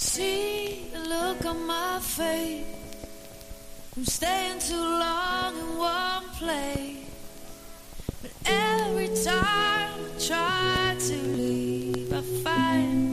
See the look on my face. I'm staying too long in one place. But every time I try to leave, I find